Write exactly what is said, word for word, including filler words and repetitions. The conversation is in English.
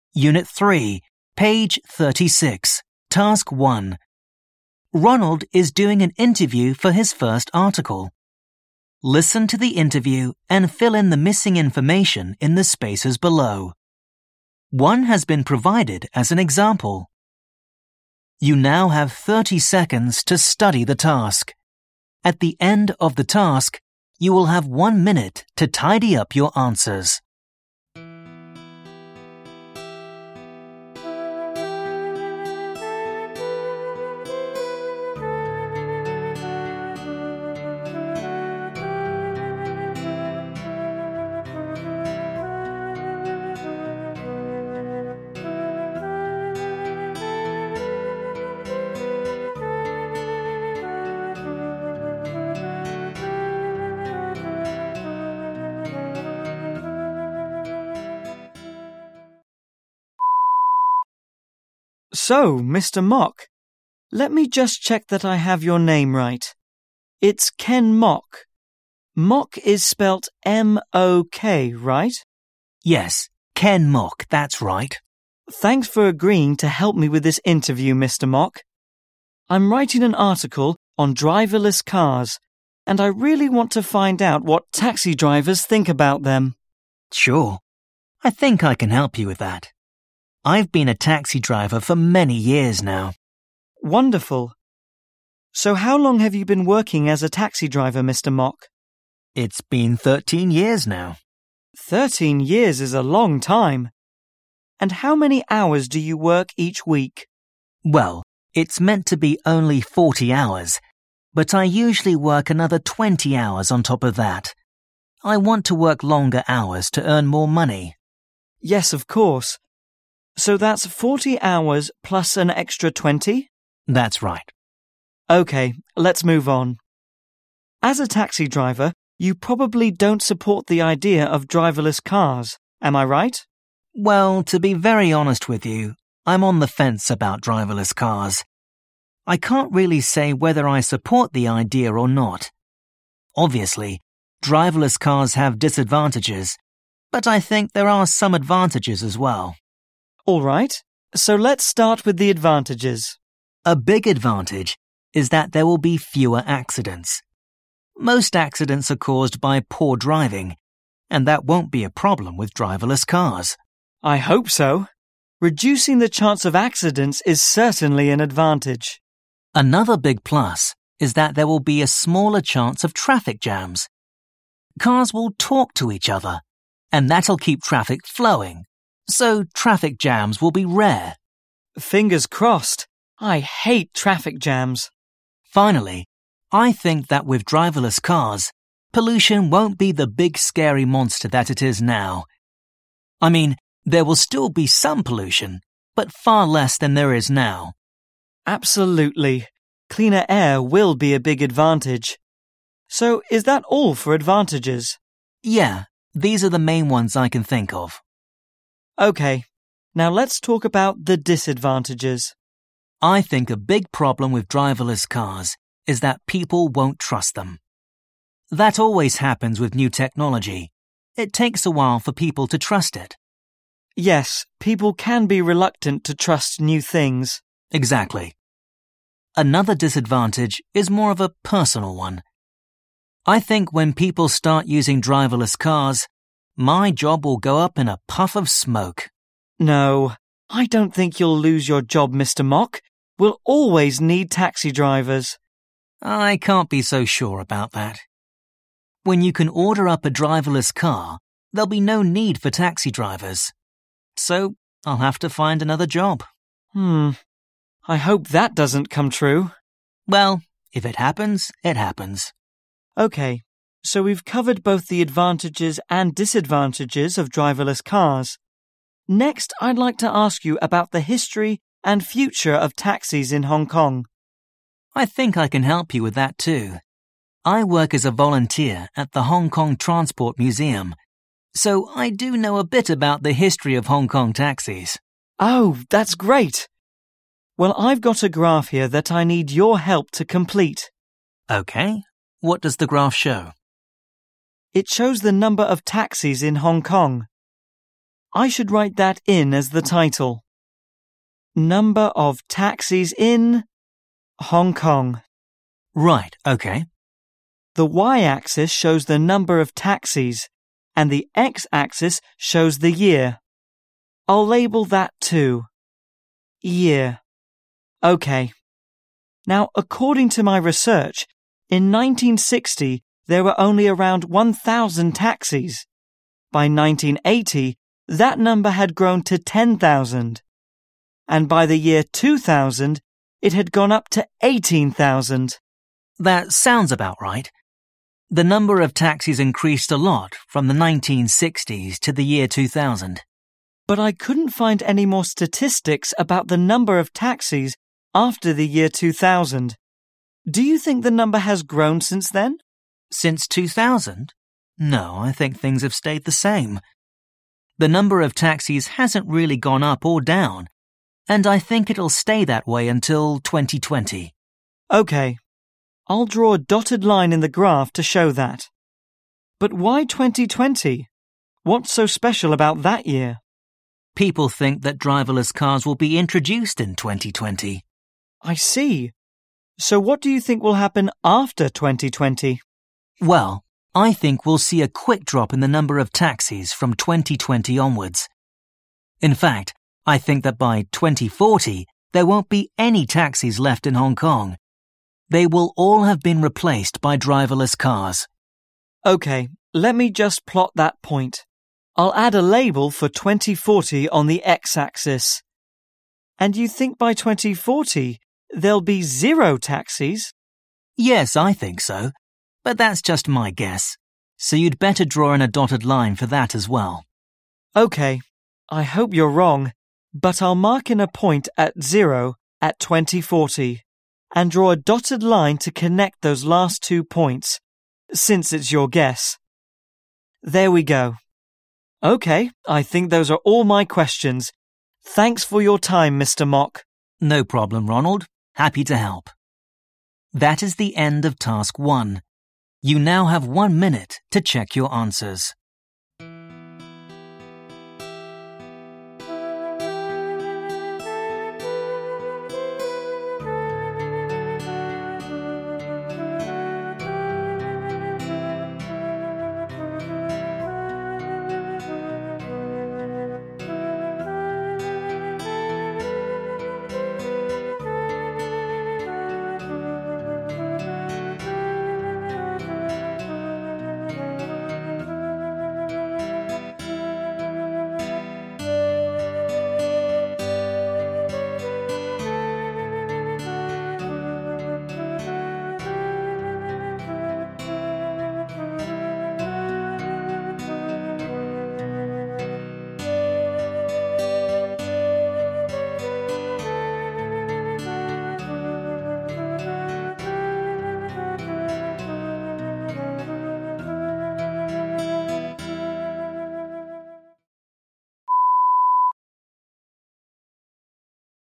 Unit three, page thirty-six, Task one. Ronald is doing an interview for his first article. Listen to the interview and fill in the missing information in the spaces below. One has been provided as an example. You now have thirty seconds to study the task. At the end of the task, you will have one minute to tidy up your answers. So, Mister Mock, let me just check that I have your name right. It's Ken Mock. Mock is spelt M O K, right? Yes, Ken Mock, that's right. Thanks for agreeing to help me with this interview, Mister Mock. I'm writing an article on driverless cars, and I really want to find out what taxi drivers think about them. Sure. I think I can help you with that. I've been a taxi driver for many years now. Wonderful. So how long have you been working as a taxi driver, Mister Mock? It's been thirteen years now. Thirteen years is a long time. And how many hours do you work each week? Well, it's meant to be only forty hours, but I usually work another twenty hours on top of that. I want to work longer hours to earn more money. Yes, of course. So that's forty hours plus an extra twenty? That's right. Okay, let's move on. As a taxi driver, you probably don't support the idea of driverless cars, am I right? Well, to be very honest with you, I'm on the fence about driverless cars. I can't really say whether I support the idea or not. Obviously, driverless cars have disadvantages, but I think there are some advantages as well. All right, so let's start with the advantages. A big advantage is that there will be fewer accidents. Most accidents are caused by poor driving, and that won't be a problem with driverless cars. I hope so. Reducing the chance of accidents is certainly an advantage. Another big plus is that there will be a smaller chance of traffic jams. Cars will talk to each other, and that'll keep traffic flowing. So traffic jams will be rare. Fingers crossed. I hate traffic jams. Finally, I think that with driverless cars, pollution won't be the big scary monster that it is now. I mean, there will still be some pollution, but far less than there is now. Absolutely. Cleaner air will be a big advantage. So is that all for advantages? Yeah, these are the main ones I can think of. Okay, now let's talk about the disadvantages. I think a big problem with driverless cars is that people won't trust them. That always happens with new technology. It takes a while for people to trust it. Yes, people can be reluctant to trust new things. Exactly. Another disadvantage is more of a personal one. I think when people start using driverless cars, my job will go up in a puff of smoke. No, I don't think you'll lose your job, Mister Mock. We'll always need taxi drivers. I can't be so sure about that. When you can order up a driverless car, there'll be no need for taxi drivers. So I'll have to find another job. Hmm, I hope that doesn't come true. Well, if it happens, it happens. Okay. So we've covered both the advantages and disadvantages of driverless cars. Next, I'd like to ask you about the history and future of taxis in Hong Kong. I think I can help you with that too. I work as a volunteer at the Hong Kong Transport Museum, so I do know a bit about the history of Hong Kong taxis. Oh, that's great. Well, I've got a graph here that I need your help to complete. Okay. What does the graph show? It shows the number of taxis in Hong Kong. I should write that in as the title. Number of taxis in Hong Kong. Right, okay. The y-axis shows the number of taxis, and the x-axis shows the year. I'll label that too. Year. Okay. Now, according to my research, in nineteen sixty there were only around one thousand taxis. By nineteen eighty, that number had grown to ten thousand. And by the year two thousand, it had gone up to eighteen thousand. That sounds about right. The number of taxis increased a lot from the nineteen sixties to the year two thousand. But I couldn't find any more statistics about the number of taxis after the year two thousand. Do you think the number has grown since then? Since two thousand? No, I think things have stayed the same. The number of taxis hasn't really gone up or down, and I think it'll stay that way until twenty twenty. Okay. I'll draw a dotted line in the graph to show that. But why twenty twenty? What's so special about that year? People think that driverless cars will be introduced in twenty twenty. I see. So what do you think will happen after twenty twenty? Well, I think we'll see a quick drop in the number of taxis from twenty twenty onwards. In fact, I think that by twenty forty, there won't be any taxis left in Hong Kong. They will all have been replaced by driverless cars. Okay, let me just plot that point. I'll add a label for twenty forty on the x-axis. And you think by twenty forty, there'll be zero taxis? Yes, I think so. But that's just my guess. So you'd better draw in a dotted line for that as well. Okay, I hope you're wrong, but I'll mark in a point at zero at twenty forty. And draw a dotted line to connect those last two points, since it's your guess. There we go. Okay, I think those are all my questions. Thanks for your time, Mister Mock. No problem, Ronald. Happy to help. That is the end of task one. You now have one minute to check your answers.